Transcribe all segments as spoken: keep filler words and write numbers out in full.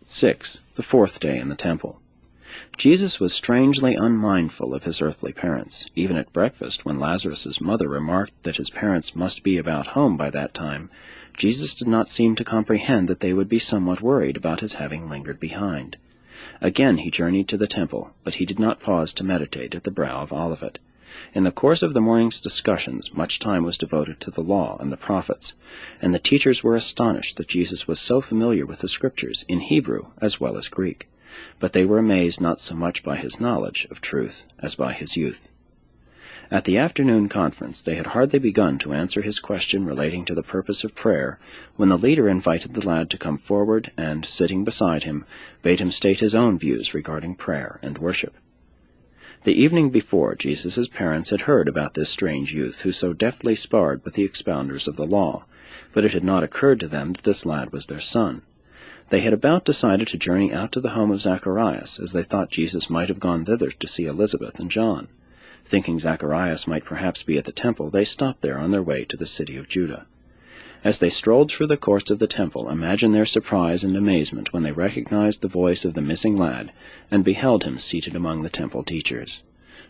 Six. The fourth day in the temple. Jesus was strangely unmindful of his earthly parents. Even at breakfast, when Lazarus' mother remarked that his parents must be about home by that time, Jesus did not seem to comprehend that they would be somewhat worried about his having lingered behind. Again he journeyed to the temple, but he did not pause to meditate at the brow of Olivet. In the course of the morning's discussions, much time was devoted to the law and the prophets, and the teachers were astonished that Jesus was so familiar with the Scriptures, in Hebrew as well as Greek. But they were amazed not so much by his knowledge of truth as by his youth. At the afternoon conference they had hardly begun to answer his question relating to the purpose of prayer, when the leader invited the lad to come forward and, sitting beside him, bade him state his own views regarding prayer and worship. The evening before, Jesus' parents had heard about this strange youth who so deftly sparred with the expounders of the law, but it had not occurred to them that this lad was their son. They had about decided to journey out to the home of Zacharias, as they thought Jesus might have gone thither to see Elizabeth and John. Thinking Zacharias might perhaps be at the temple, they stopped there on their way to the city of Judah. As they strolled through the courts of the temple, imagine their surprise and amazement when they recognized the voice of the missing lad and beheld him seated among the temple teachers.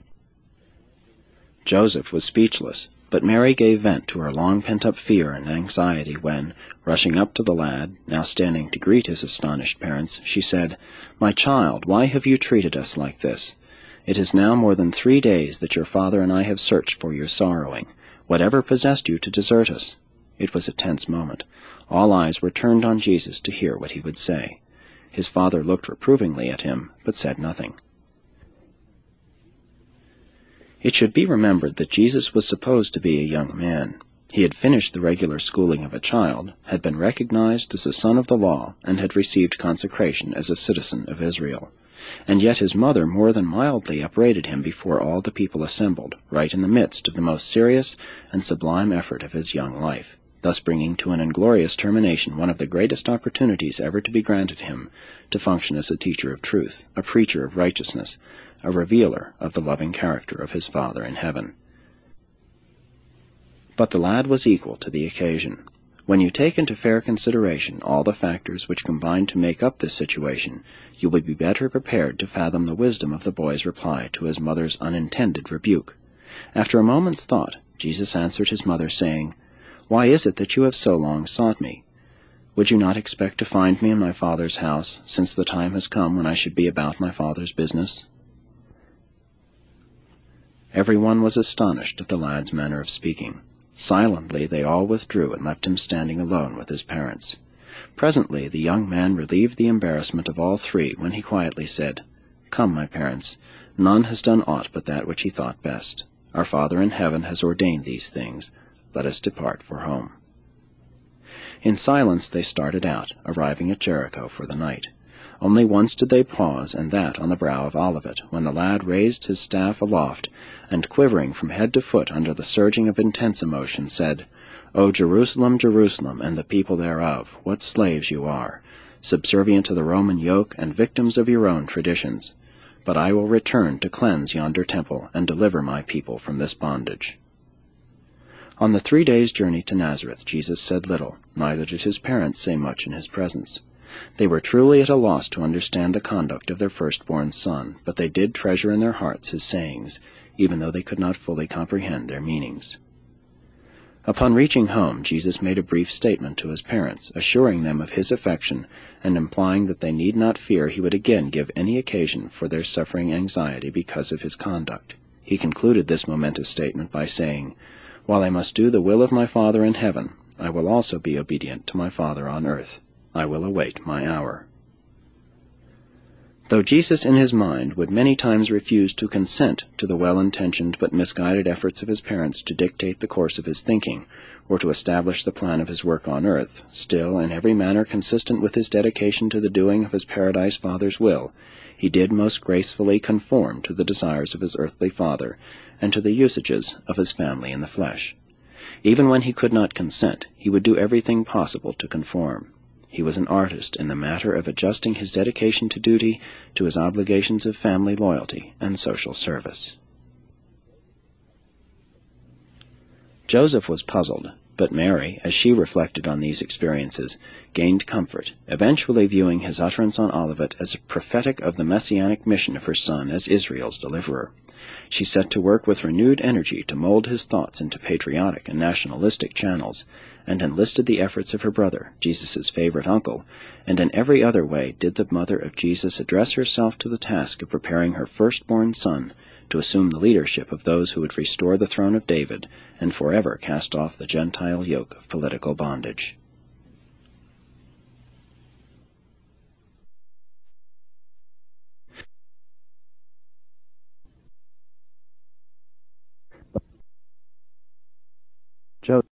Joseph was speechless, but Mary gave vent to her long pent-up fear and anxiety when, rushing up to the lad, now standing to greet his astonished parents, she said, "My child, why have you treated us like this? It is now more than three days that your father and I have searched for your sorrowing. Whatever possessed you to desert us?" It was a tense moment. All eyes were turned on Jesus to hear what he would say. His father looked reprovingly at him, but said nothing. It should be remembered that Jesus was supposed to be a young man. He had finished the regular schooling of a child, had been recognized as a son of the law, and had received consecration as a citizen of Israel. And yet his mother more than mildly upbraided him before all the people assembled, right in the midst of the most serious and sublime effort of his young life, thus bringing to an inglorious termination one of the greatest opportunities ever to be granted him to function as a teacher of truth, a preacher of righteousness, a revealer of the loving character of his Father in heaven. But the lad was equal to the occasion. When you take into fair consideration all the factors which combine to make up this situation, you will be better prepared to fathom the wisdom of the boy's reply to his mother's unintended rebuke. After a moment's thought, Jesus answered his mother, saying, "Why is it that you have so long sought me? Would you not expect to find me in my Father's house, since the time has come when I should be about my Father's business?" Every one was astonished at the lad's manner of speaking. Silently they all withdrew and left him standing alone with his parents. Presently the young man relieved the embarrassment of all three when he quietly said, "Come, my parents, none has done aught but that which he thought best. Our Father in heaven has ordained these things. Let us depart for home." In silence they started out, arriving at Jericho for the night. Only once did they pause, and that on the brow of Olivet, when the lad raised his staff aloft, and quivering from head to foot under the surging of intense emotion, said, "O Jerusalem, Jerusalem, and the people thereof, what slaves you are, subservient to the Roman yoke and victims of your own traditions! But I will return to cleanse yonder temple and deliver my people from this bondage." On the three days' journey to Nazareth, Jesus said little, neither did his parents say much in his presence. They were truly at a loss to understand the conduct of their firstborn son, but they did treasure in their hearts his sayings, even though they could not fully comprehend their meanings. Upon reaching home, Jesus made a brief statement to his parents, assuring them of his affection and implying that they need not fear he would again give any occasion for their suffering anxiety because of his conduct. He concluded this momentous statement by saying, "While I must do the will of my Father in heaven, I will also be obedient to my Father on earth. I will await my hour." Though Jesus in his mind would many times refuse to consent to the well-intentioned but misguided efforts of his parents to dictate the course of his thinking, or to establish the plan of his work on earth, still, in every manner consistent with his dedication to the doing of his Paradise Father's will, he did most gracefully conform to the desires of his earthly father and to the usages of his family in the flesh. Even when he could not consent, he would do everything possible to conform. He was an artist in the matter of adjusting his dedication to duty to his obligations of family loyalty and social service. Joseph was puzzled. But Mary, as she reflected on these experiences, gained comfort, eventually viewing his utterance on Olivet as prophetic of the messianic mission of her son as Israel's deliverer. She set to work with renewed energy to mold his thoughts into patriotic and nationalistic channels, and enlisted the efforts of her brother, Jesus' favorite uncle, and in every other way did the mother of Jesus address herself to the task of preparing her firstborn son to assume the leadership of those who would restore the throne of David and forever cast off the Gentile yoke of political bondage. Joseph